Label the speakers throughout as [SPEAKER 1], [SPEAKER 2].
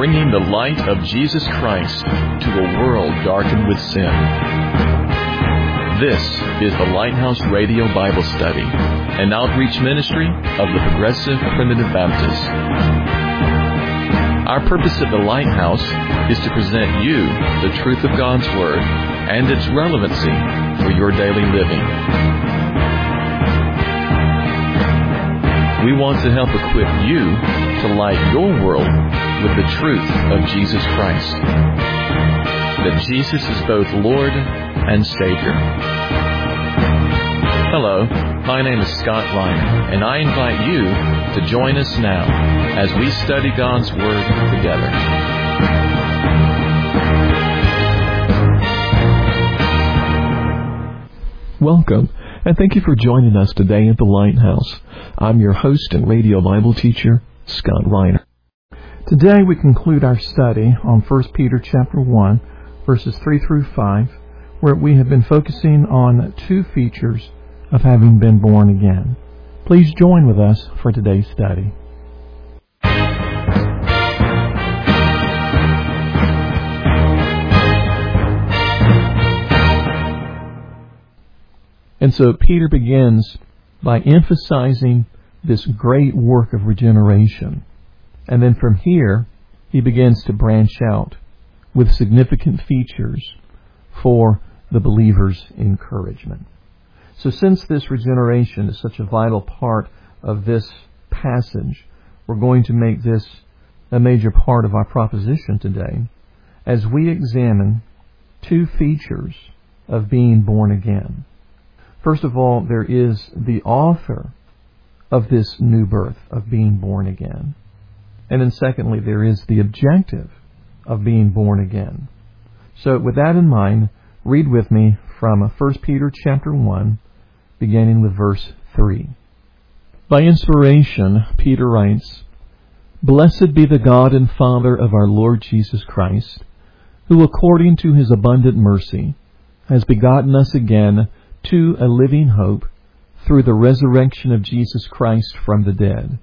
[SPEAKER 1] bringing the light of Jesus Christ to a world darkened with sin. This is the Lighthouse Radio Bible Study, an outreach ministry of the Progressive Primitive Baptists. Our purpose at the Lighthouse is to present you the truth of God's Word and its relevancy for your daily living. We want to help equip you to light your world with the truth of Jesus Christ. That Jesus is both Lord and Savior. Hello, my name is Scott Reiner, and I invite you to join us now as we study God's Word together.
[SPEAKER 2] Welcome, and thank you for joining us today at the Lighthouse. I'm your host and radio Bible teacher, Scott Reiner. Today we conclude our study on 1 Peter chapter 1, verses 3 through 5, where we have been focusing on two features of having been born again. Please join with us for today's study. And so Peter begins by emphasizing this great work of regeneration. And then from here, he begins to branch out with significant features for the believer's encouragement. So since this regeneration is such a vital part of this passage, we're going to make this a major part of our proposition today as we examine two features of being born again. First of all, there is the author of this new birth, of being born again. And then secondly, there is the objective of being born again. So with that in mind, read with me from 1 Peter chapter 1, beginning with verse 3. By inspiration, Peter writes, "Blessed be the God and Father of our Lord Jesus Christ, who according to his abundant mercy has begotten us again to a living hope through the resurrection of Jesus Christ from the dead,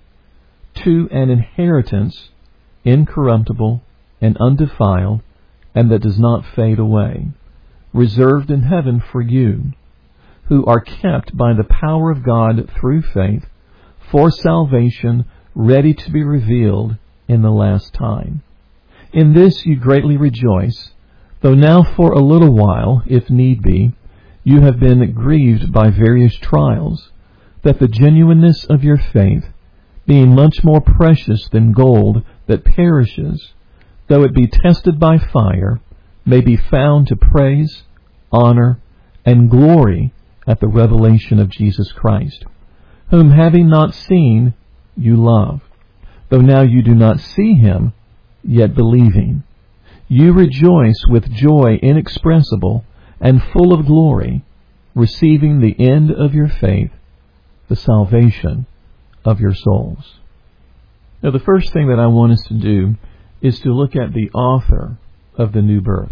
[SPEAKER 2] to an inheritance incorruptible and undefiled and that does not fade away, reserved in heaven for you, who are kept by the power of God through faith for salvation ready to be revealed in the last time. In this you greatly rejoice, though now for a little while, if need be, you have been grieved by various trials, that the genuineness of your faith, being much more precious than gold that perishes, though it be tested by fire, may be found to praise, honor, and glory at the revelation of Jesus Christ, whom having not seen, you love, though now you do not see him, yet believing, you rejoice with joy inexpressible and full of glory, receiving the end of your faith, the salvation of your souls." Now, the first thing that I want us to do is to look at the author of the new birth.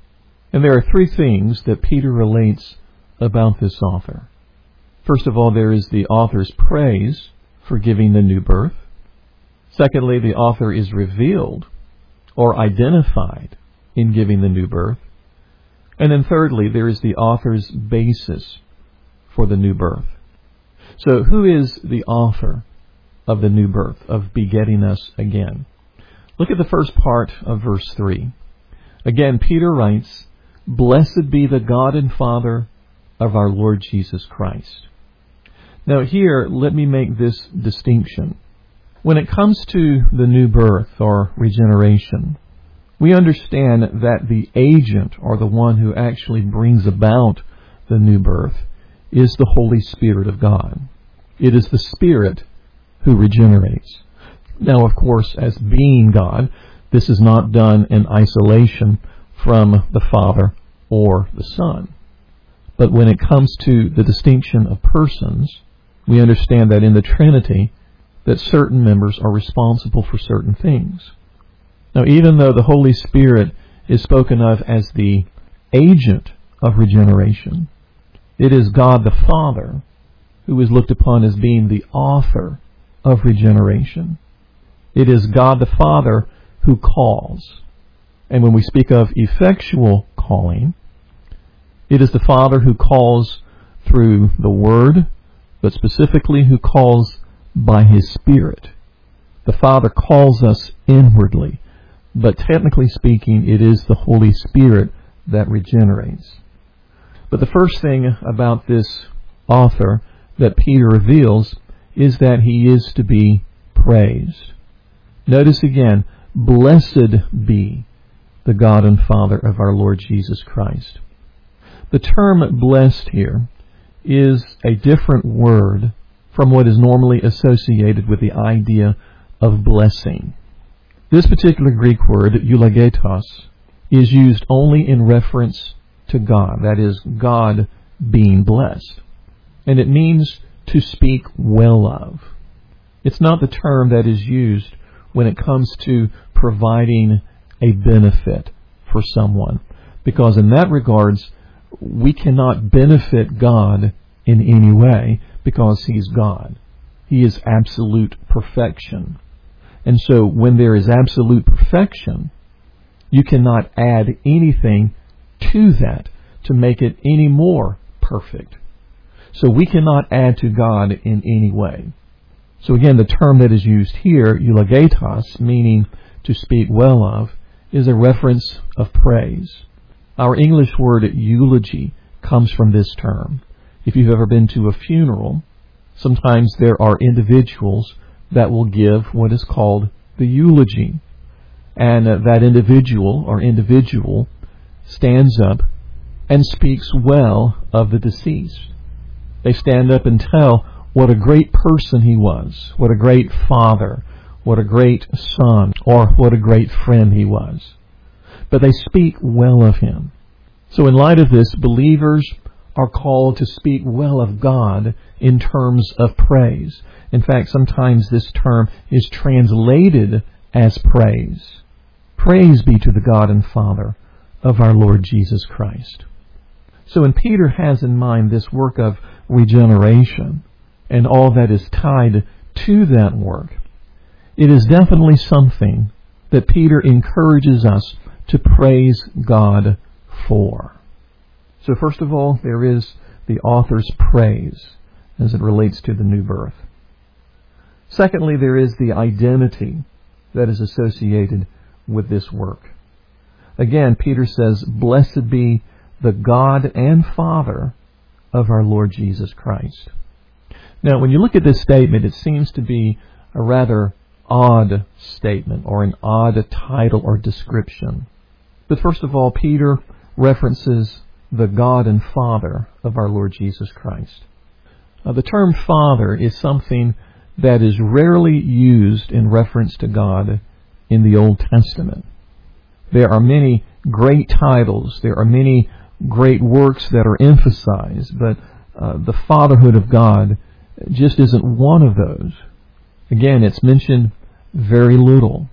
[SPEAKER 2] And there are three things that Peter relates about this author. First of all, there is the author's praise for giving the new birth. Secondly, the author is revealed or identified in giving the new birth. And then thirdly, there is the author's basis for the new birth. So who is the author of the new birth, of begetting us again? Look at the first part of verse 3. Again, Peter writes, "Blessed be the God and Father of our Lord Jesus Christ." Now here, let me make this distinction. When it comes to the new birth or regeneration, we understand that the agent, or the one who actually brings about the new birth, is the Holy Spirit of God. It is the Spirit who regenerates. Now, of course, as being God, this is not done in isolation from the Father or the Son. But when it comes to the distinction of persons, we understand that in the Trinity, that certain members are responsible for certain things. Now, even though the Holy Spirit is spoken of as the agent of regeneration, it is God the Father who is looked upon as being the author of regeneration. It is God the Father who calls. And when we speak of effectual calling, it is the Father who calls through the Word, but specifically who calls by His Spirit. The Father calls us inwardly, but technically speaking, it is the Holy Spirit that regenerates. But the first thing about this author that Peter reveals is that he is to be praised. Notice again, blessed be the God and Father of our Lord Jesus Christ. The term blessed here is a different word from what is normally associated with the idea of blessing. This particular Greek word, eulogetos, is used only in reference to God, that is, God being blessed. And it means to speak well of. It's not the term that is used when it comes to providing a benefit for someone, because in that regards, we cannot benefit God in any way because He's God. He is absolute perfection. And so when there is absolute perfection, you cannot add anything to that to make it any more perfect. So we cannot add to God in any way. So again, the term that is used here, eulogetos, meaning to speak well of, is a reference of praise. Our English word eulogy comes from this term. If you've ever been to a funeral, sometimes there are individuals that will give what is called the eulogy. And that individual stands up and speaks well of the deceased. They stand up and tell what a great person he was, what a great father, what a great son, or what a great friend he was. But they speak well of him. So in light of this, believers are called to speak well of God in terms of praise. In fact, sometimes this term is translated as praise. Praise be to the God and Father of our Lord Jesus Christ. So when Peter has in mind this work of regeneration and all that is tied to that work, it is definitely something that Peter encourages us to praise God for. So first of all, there is the author's praise as it relates to the new birth. Secondly, there is the identity that is associated with this work. Again, Peter says, blessed be the God and Father of our Lord Jesus Christ. Now, when you look at this statement, it seems to be a rather odd statement or an odd title or description. But first of all, Peter references the God and Father of our Lord Jesus Christ. The term Father is something that is rarely used in reference to God in the Old Testament. There are many great titles, there are many great works that are emphasized, but the fatherhood of God just isn't one of those. Again, it's mentioned very little.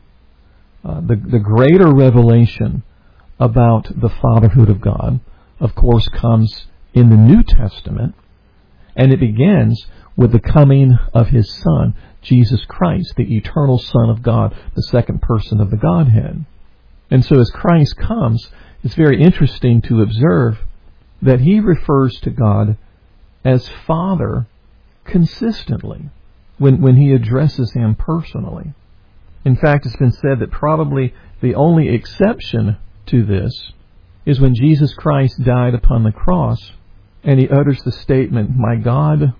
[SPEAKER 2] The greater revelation about the fatherhood of God, of course, comes in the New Testament, and it begins with the coming of His Son, Jesus Christ, the eternal Son of God, the second person of the Godhead. And so as Christ comes, it's very interesting to observe that He refers to God as Father consistently when He addresses Him personally. In fact, it's been said that probably the only exception to this is when Jesus Christ died upon the cross and He utters the statement, my God,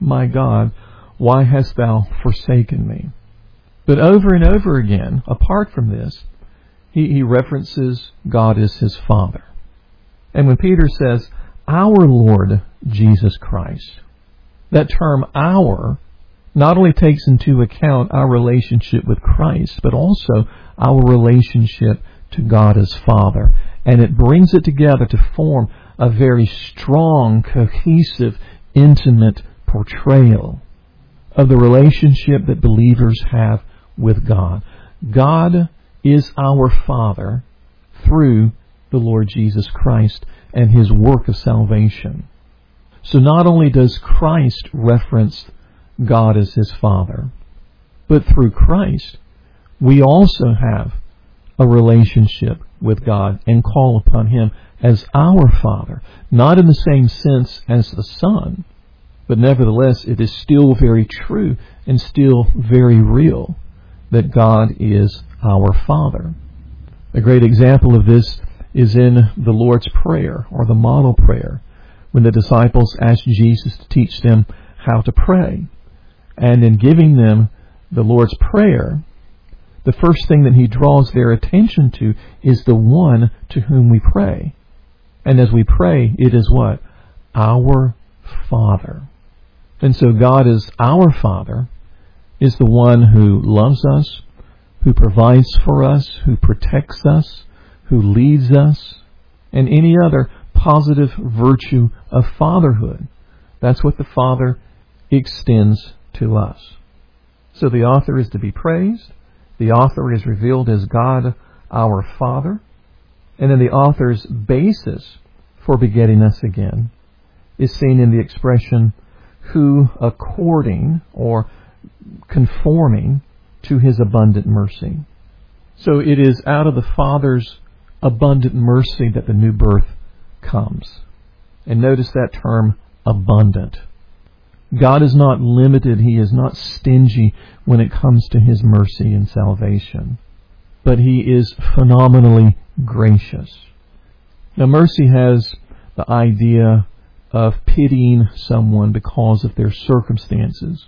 [SPEAKER 2] why hast thou forsaken me? But over and over again, apart from this, he references God as His Father. And when Peter says, our Lord Jesus Christ, that term our not only takes into account our relationship with Christ, but also our relationship to God as Father. And it brings it together to form a very strong, cohesive, intimate portrayal of the relationship that believers have with God. God is our Father through the Lord Jesus Christ and His work of salvation. So not only does Christ reference God as His Father, but through Christ, we also have a relationship with God and call upon Him as our Father. Not in the same sense as the Son, but nevertheless it is still very true and still very real that God is our Father. A great example of this is in the Lord's Prayer, or the model prayer, when the disciples asked Jesus to teach them how to pray. And in giving them the Lord's Prayer, the first thing that He draws their attention to is the one to whom we pray. And as we pray, it is what? Our Father. And so God is our Father, is the one who loves us, who provides for us, who protects us, who leads us, and any other positive virtue of fatherhood. That's what the Father extends to us. So the author is to be praised. The author is revealed as God, our Father. And then the author's basis for begetting us again is seen in the expression, who according or conforming to His abundant mercy. So it is out of the Father's abundant mercy that the new birth comes. And notice that term, abundant. God is not limited. He is not stingy when it comes to His mercy and salvation. But He is phenomenally gracious. Now, mercy has the idea of pitying someone because of their circumstances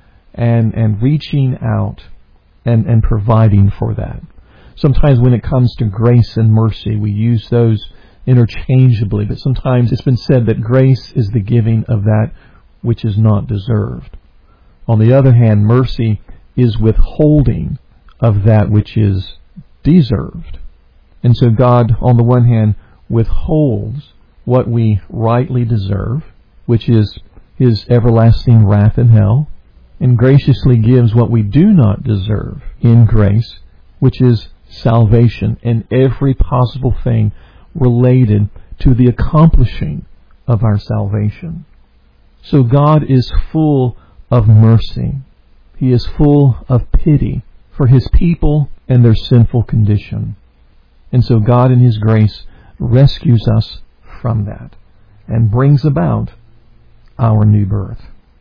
[SPEAKER 2] and reaching out and providing for that. Sometimes when it comes to grace and mercy, we use those interchangeably, but sometimes it's been said that grace is the giving of that which is not deserved. On the other hand, mercy is withholding of that which is deserved. And so God, on the one hand, withholds what we rightly deserve, which is His everlasting wrath in hell, and graciously gives what we do not deserve in grace, which is salvation and every possible thing related to the accomplishing of our salvation. So God is full of mercy. He is full of pity for His people and their sinful condition. And so God in His grace rescues us from that and brings about our new birth.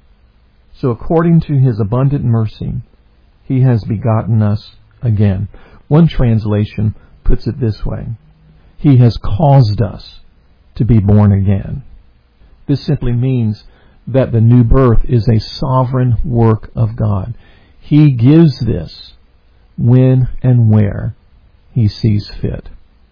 [SPEAKER 2] So according to His abundant mercy, He has begotten us again. One translation puts it this way: He has caused us to be born again. This simply means that the new birth is a sovereign work of God. He gives this when and where He sees fit.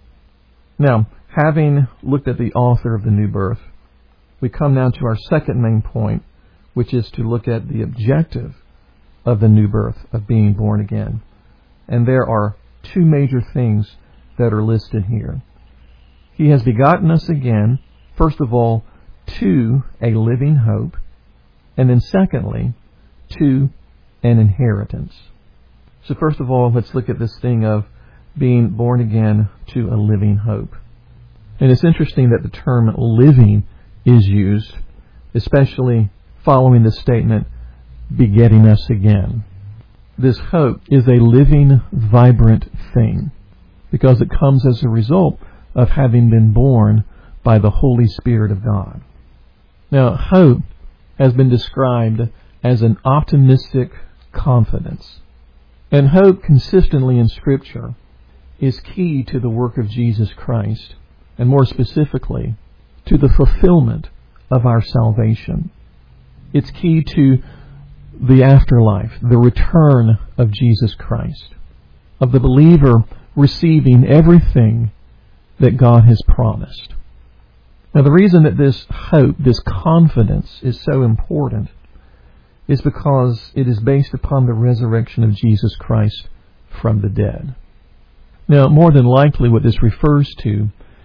[SPEAKER 2] Now, having looked at the author of the new birth, we come now to our second main point, which is to look at the objective of the new birth, of being born again. And there are two major things that are listed here. He has begotten us again, first of all, to a living hope, and then secondly, to an inheritance. So first of all, let's look at this thing of being born again to a living hope. And it's interesting that the term living is used, especially following the statement, begetting us again. This hope is a living, vibrant thing, because it comes as a result of having been born by the Holy Spirit of God. Now, hope has been described as an optimistic confidence. And hope consistently in Scripture is key to the work of Jesus Christ, and more specifically, to the fulfillment of our salvation. It's key to the afterlife, the return of Jesus Christ, of the believer receiving everything that God has promised. Now, the reason that this hope, this confidence is so important is because it is based upon the resurrection of Jesus Christ from the dead. Now, more than likely what this refers to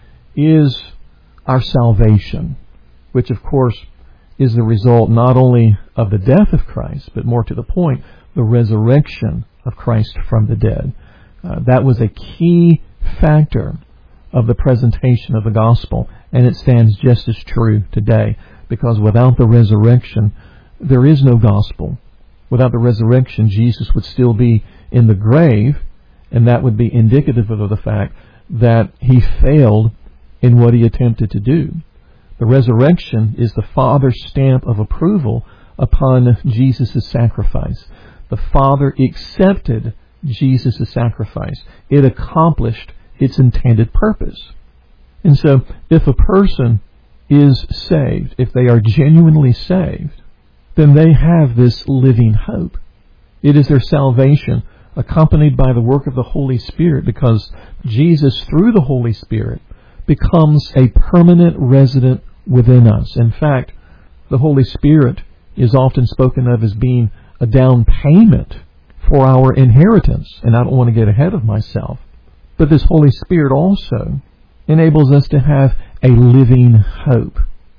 [SPEAKER 2] is our salvation, which of course is the result not only of the death of Christ, but more to the point, the resurrection of Christ from the dead. That was a key factor of the presentation of the gospel, and it stands just as true today, because without the resurrection, there is no gospel. Without the resurrection, Jesus would still be in the grave, And that would be indicative of the fact that he failed in what he attempted to do. The resurrection is the Father's stamp of approval upon Jesus' sacrifice. The Father accepted Jesus' sacrifice. It accomplished its intended purpose. And so, if a person is saved, if they are genuinely saved, then they have this living hope. It is their salvation accompanied by the work of the Holy Spirit, because Jesus, through the Holy Spirit, becomes a permanent resident within us. In fact, the Holy Spirit is often spoken of as being a down payment for our inheritance. And I don't want to get ahead of myself, but this Holy Spirit also enables us to have a living hope.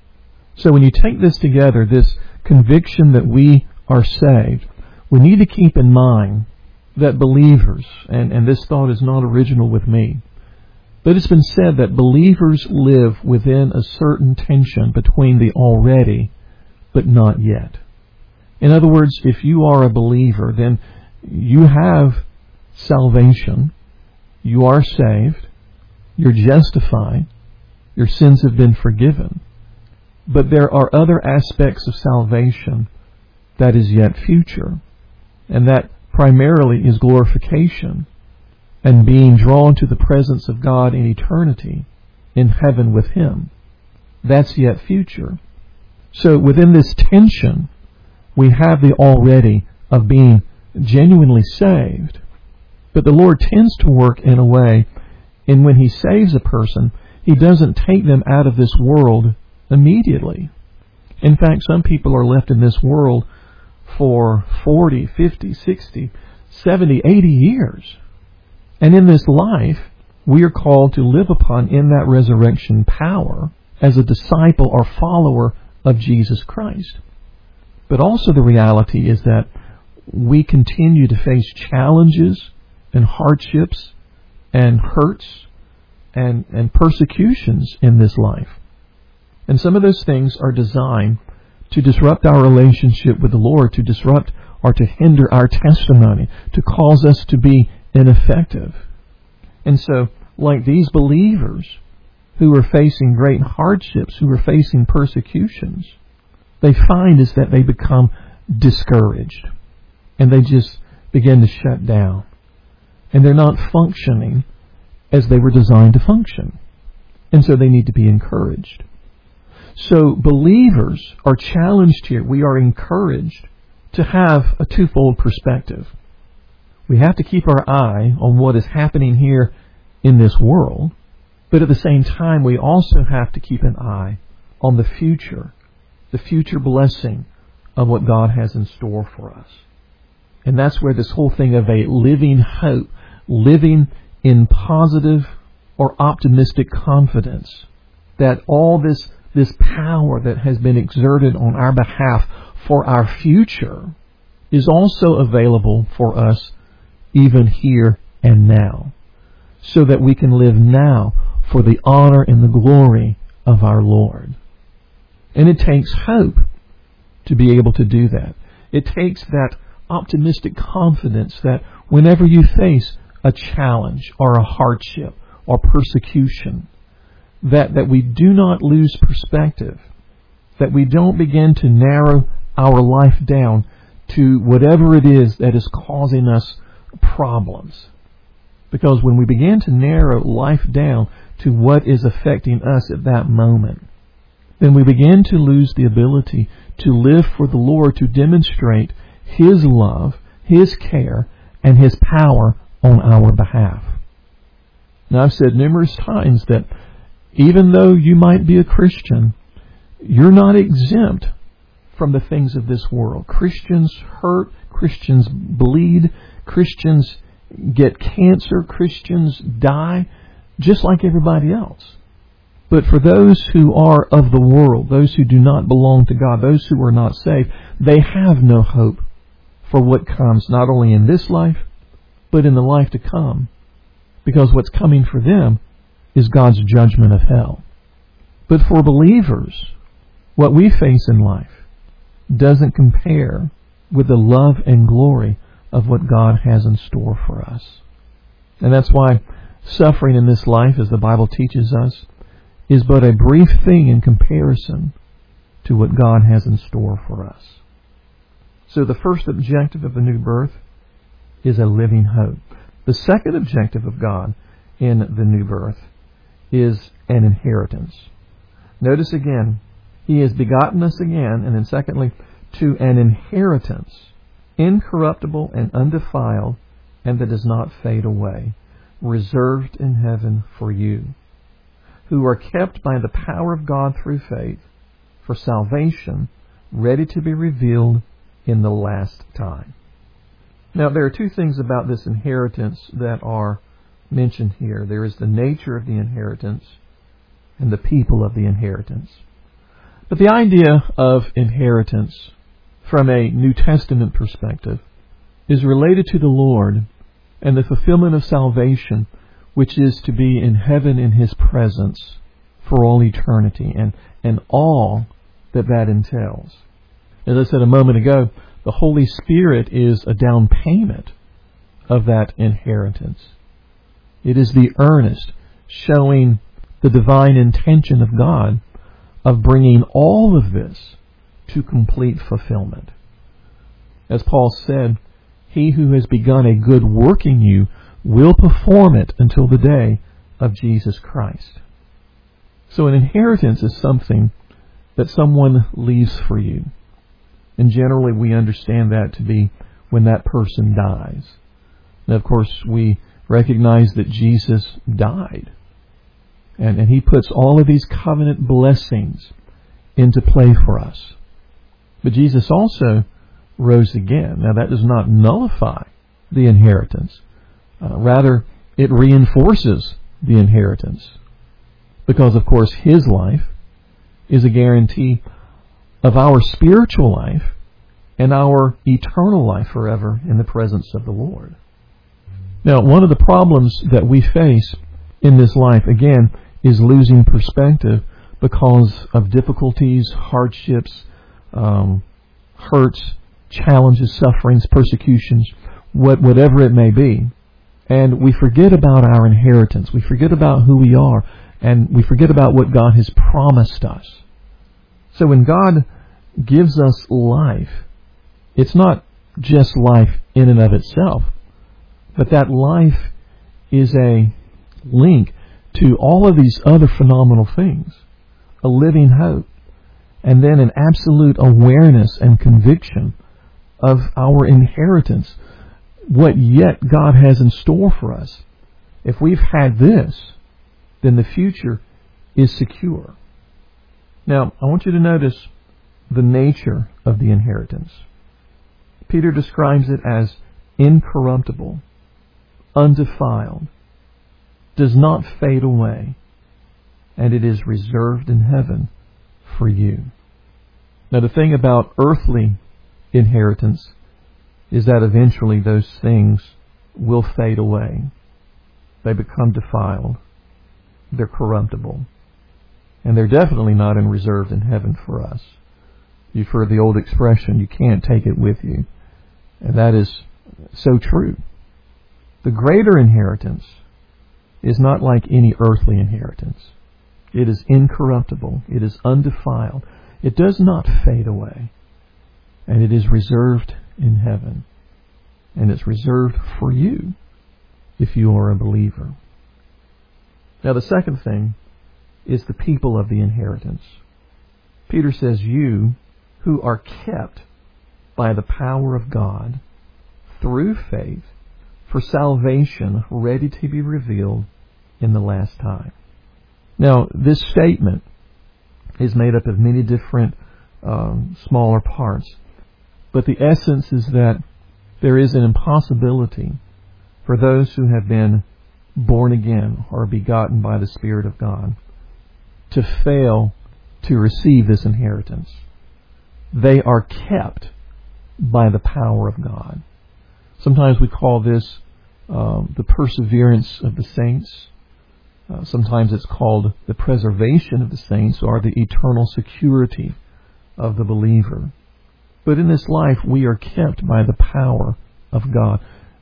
[SPEAKER 2] So when you take this together, this conviction that we are saved, we need to keep in mind that believers, and this thought is not original with me, but it's been said that believers live within a certain tension between the already but not yet. In other words, if you are a believer, then you have salvation, you are saved, you're justified, your sins have been forgiven. But there are other aspects of salvation that is yet future, and that primarily is glorification and being drawn to the presence of God in eternity in heaven with Him. That's yet future. So within this tension, we have the already of being genuinely saved. But the Lord tends to work in a way, and when He saves a person, He doesn't take them out of this world immediately. In fact, some people are left in this world for 40, 50, 60, 70, 80 years. And in this life, we are called to live upon in that resurrection power as a disciple or follower of Jesus Christ. But also the reality is that we continue to face challenges and hardships and hurts and persecutions in this life. And some of those things are designed to disrupt our relationship with the Lord, to disrupt or to hinder our testimony, to cause us to be ineffective. And so, like these believers who are facing great hardships, who are facing persecutions, they find is that they become discouraged. And they just begin to shut down. And they're not functioning as they were designed to function. And so they need to be encouraged. So believers are challenged here. We are encouraged to have a twofold perspective. We have to keep our eye on what is happening here in this world, but at the same time we also have to keep an eye on the future blessing of what God has in store for us. And that's where this whole thing of a living hope, living in positive or optimistic confidence that all this power that has been exerted on our behalf for our future is also available for us even here and now, so that we can live now for the honor and the glory of our Lord. And it takes hope to be able to do that. It takes that optimistic confidence that whenever you face a challenge or a hardship or persecution, that we do not lose perspective, that we don't begin to narrow our life down to whatever it is that is causing us problems. Because when we begin to narrow life down to what is affecting us at that moment, then we begin to lose the ability to live for the Lord, to demonstrate His love, His care, and His power on our behalf. Now, I've said numerous times that even though you might be a Christian, you're not exempt from the things of this world. Christians hurt, Christians bleed, Christians get cancer, Christians die, just like everybody else. But for those who are of the world, those who do not belong to God, those who are not saved, they have no hope for what comes not only in this life, but in the life to come. Because what's coming for them is God's judgment of hell. But for believers, what we face in life doesn't compare with the love and glory of what God has in store for us. And that's why suffering in this life, as the Bible teaches us, is but a brief thing in comparison to what God has in store for us. So the first objective of the new birth is a living hope. The second objective of God in the new birth is an inheritance. Notice again, He has begotten us again, and then secondly, to an inheritance, incorruptible and undefiled, and that does not fade away, reserved in heaven for you, who are kept by the power of God through faith for salvation, ready to be revealed in the last time. Now, there are two things about this inheritance that are mentioned here. There is the nature of the inheritance and the people of the inheritance. But the idea of inheritance from a New Testament perspective is related to the Lord and the fulfillment of salvation, which is to be in heaven in His presence for all eternity, and all that entails. As I said a moment ago, the Holy Spirit is a down payment of that inheritance. It is the earnest showing the divine intention of God of bringing all of this to complete fulfillment. As Paul said, He who has begun a good work in you will perform it until the day of Jesus Christ. So an inheritance is something that someone leaves for you. And generally we understand that to be when that person dies. Now, of course, we recognize that Jesus died. And He puts all of these covenant blessings into play for us. But Jesus also rose again. Now, that does not nullify the inheritance. Rather, it reinforces the inheritance. Because, of course, His life is a guarantee of our spiritual life and our eternal life forever in the presence of the Lord. Now, one of the problems that we face in this life, again, is losing perspective because of difficulties, hardships, hurts, challenges, sufferings, persecutions, whatever it may be. And we forget about our inheritance. We forget about who we are. And we forget about what God has promised us. So when God gives us life, it's not just life in and of itself, but that life is a link to all of these other phenomenal things. A living hope, and then an absolute awareness and conviction of our inheritance, what yet God has in store for us. If we've had this, then the future is secure. Now, I want you to notice the nature of the inheritance. Peter describes it as incorruptible, undefiled, does not fade away, and it is reserved in heaven for you. Now, the thing about earthly inheritance is that eventually those things will fade away. They become defiled. They're corruptible. And they're definitely not reserved in heaven for us. You've heard the old expression, you can't take it with you. And that is so true. The greater inheritance is not like any earthly inheritance. It is incorruptible. It is undefiled. It does not fade away. And it is reserved in heaven. And it's reserved for you if you are a believer. Now, the second thing is the people of the inheritance. Peter says, you who are kept by the power of God through faith for salvation ready to be revealed in the last time. Now, this statement is made up of many different smaller parts, but the essence is that there is an impossibility for those who have been born again or begotten by the Spirit of God to fail to receive this inheritance. They are kept by the power of God. Sometimes we call this the perseverance of the saints. Sometimes it's called the preservation of the saints, or the eternal security of the believer. But in this life, we are kept by the power of God.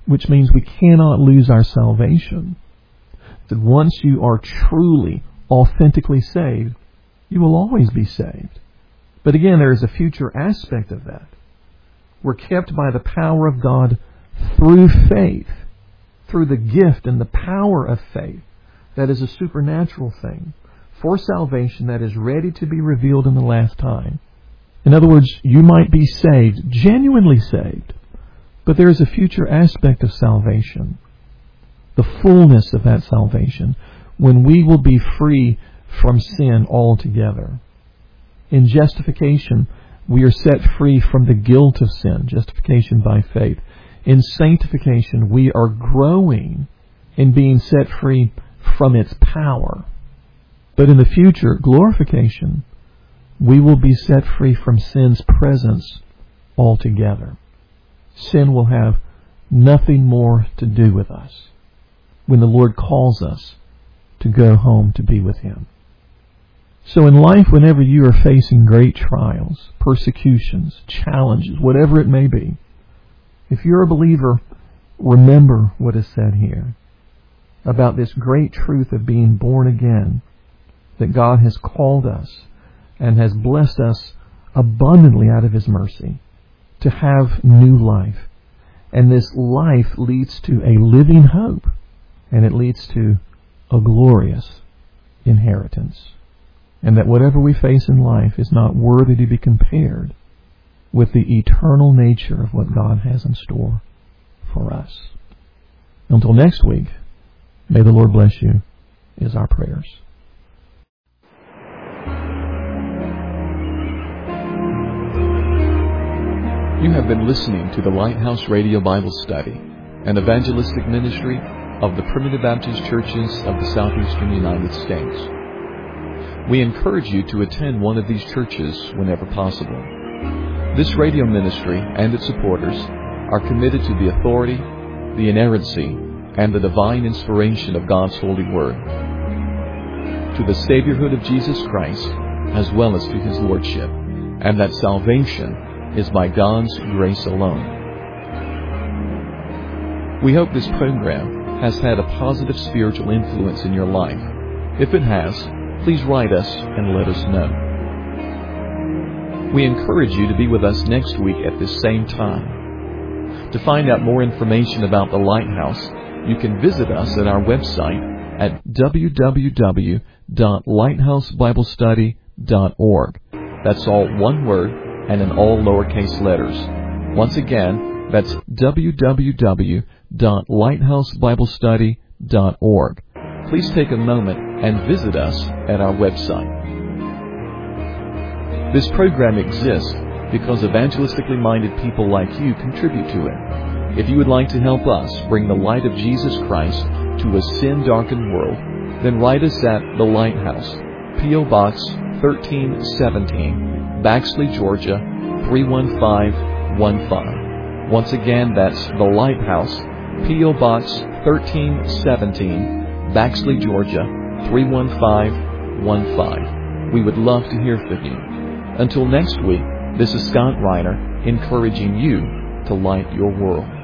[SPEAKER 2] which means we cannot lose our salvation. That once you are truly, authentically saved, you will always be saved. But again, there is a future aspect of that. We're kept by the power of God through faith, through the gift and the power of faith. That is a supernatural thing for salvation that is ready to be revealed in the last time. In other words, you might be saved, genuinely saved, but there is a future aspect of salvation, the fullness of that salvation, when we will be free from sin altogether. In justification, we are set free from the guilt of sin, justification by faith. In sanctification, we are growing in being set free from its power. But in the future, glorification, we will be set free from sin's presence altogether. Sin will have nothing more to do with us when the Lord calls us to go home to be with Him. So in life, whenever you are facing great trials, persecutions, challenges, whatever it may be, if you're a believer, remember what is said here about this great truth of being born again, that God has called us and has blessed us abundantly out of His mercy to have new life. And this life leads to a living hope, and it leads to a glorious inheritance. And that whatever we face in life is not worthy to be compared with the eternal nature of what God has in store for us. Until next week, may the Lord bless you, is our prayers.
[SPEAKER 1] You have been listening to the Lighthouse Radio Bible Study, an evangelistic ministry of the Primitive Baptist Churches of the Southeastern United States. We encourage you to attend one of these churches whenever possible. This radio ministry and its supporters are committed to the authority, the inerrancy, and the divine inspiration of God's holy word, to the Saviorhood of Jesus Christ, as well as to His Lordship, and that salvation is by God's grace alone. We hope this program has had a positive spiritual influence in your life. If it has, please write us and let us know. We encourage you to be with us next week at this same time. To find out more information about the Lighthouse, you can visit us at our website at www.lighthousebiblestudy.org. That's all one word and in all lowercase letters. Once again, that's www.lighthousebiblestudy.org. Please take a moment and visit us at our website. This program exists because evangelistically minded people like you contribute to it. If you would like to help us bring the light of Jesus Christ to a sin-darkened world, then write us at The Lighthouse, P.O. Box 1317, Baxley, Georgia 31515. Once again, that's The Lighthouse, P.O. Box 1317, Baxley, Georgia 31515. We would love to hear from you. Until next week, this is Scott Reiner encouraging you to light your world.